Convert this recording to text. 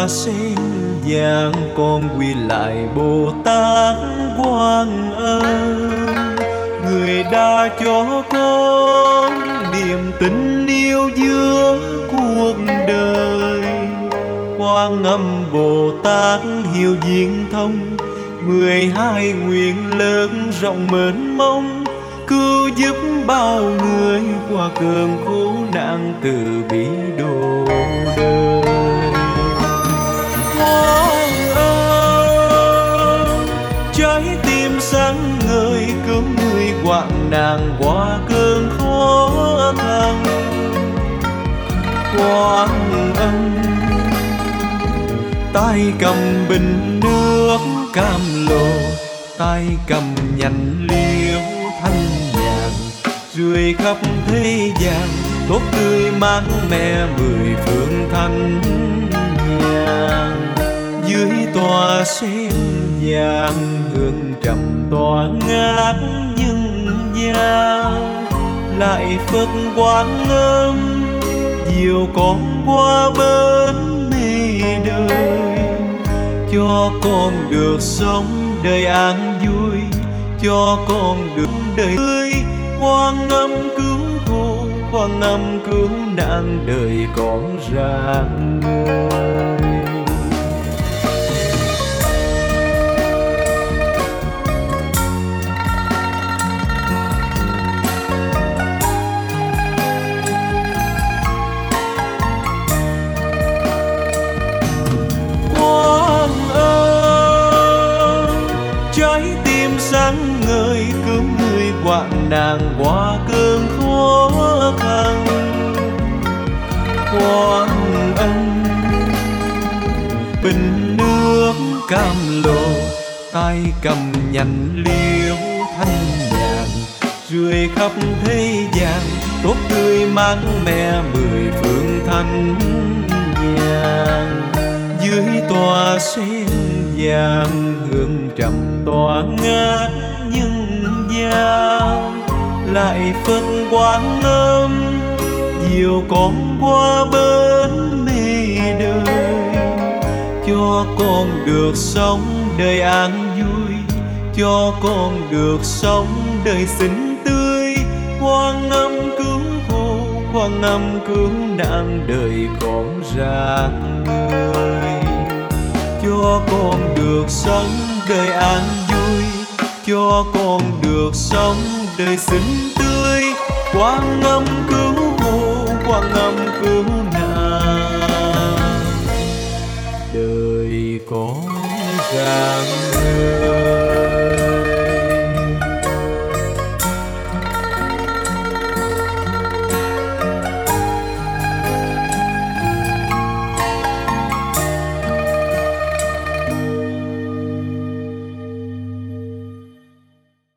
tòa sen vàng, con quy lại Bồ Tát Quan Âm. Người đã cho con niềm tin yêu giữa cuộc đời. Quan Âm Bồ Tát hiểu diễn thông 12 nguyện lớn rộng mênh mông, cứu giúp bao người qua cơn khổ nạn từ bi độ đời. Quan Âm trái tim sáng ngời, cứu người hoạn nạn qua cơn khó khăn. Quan Âm tay cầm bình nước cam lồ, tay cầm nhành liễu thanh nhàn, rưới khắp thế gian tốt tươi mát mẻ 10 phương thanh nhàn. Dưới tòa sen vàng hương trầm tỏa ngát nhân gian, lại Phật Quan Âm dìu con qua bên mê đời. Cho con được sống đời an vui, cho con được đời tươi. Quan Âm cứu khổ, Quan Âm cứu nạn đời con rạng ngời. Trái tim sáng ngời, cứu người hoạn nạn qua cơn khó khăn. Quan Âm bình nước cam lồ, tay cầm nhành liễu thanh nhàn, rưới khắp thế gian tốt tươi mát mẻ 10 phương thanh nhàn. Dưới tòa sen vàng hương trầm tỏa ngát nhân gian, lại Phật Quan Âm dìu con qua bên mê đời. Cho con được sống đời an vui, cho con được sống đời xinh tươi. Quan Âm cứu khổ, Quan Âm cứu nạn đời con rạng ngời. Cho con được sống đời an vui, cho con được sống đời xinh tươi. Quan Âm cứu khổ, Quan Âm cứu nạn đời con rạng ngời.